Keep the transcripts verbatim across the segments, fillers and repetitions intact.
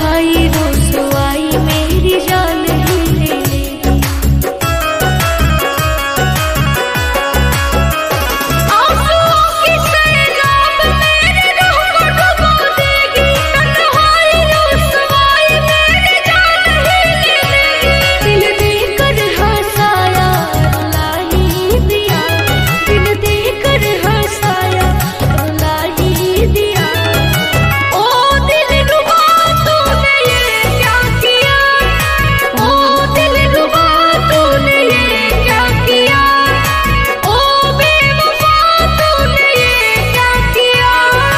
तन्हाई रुसवाई मेरी जान ही ले लेगी। आंसुओं की सैलाब मेरे रूह को डुबो देगी, तन्हाई रुसवाई मेरी जान ही ले लेगी। दिल देकर हंसाया रुला ही दिया, दिल देकर हंसाया रुला ही दिया। ओ दिल रुबा तूने ये क्या किया, ओ दिल रुबा तूने ये क्या किया, ओ बेवफा तूने ये क्या किया।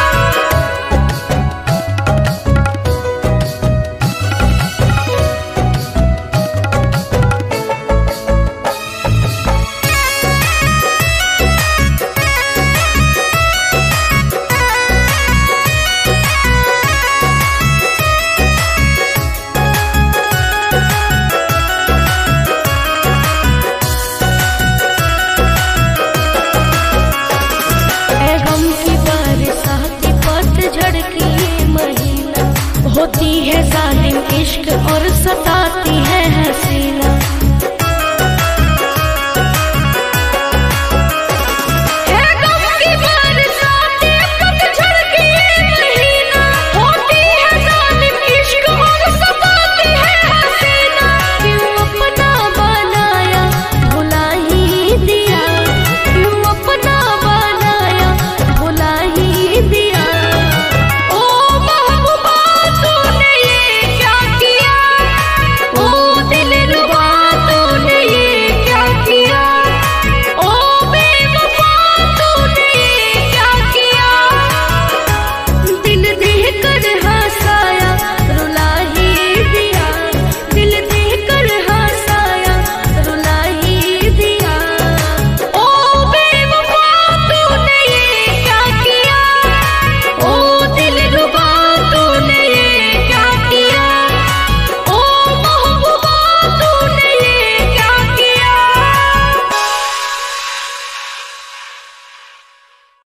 ऐ गम की बरसाती पतझड़ की ये महीना, होती है जालिम इश्क और सताती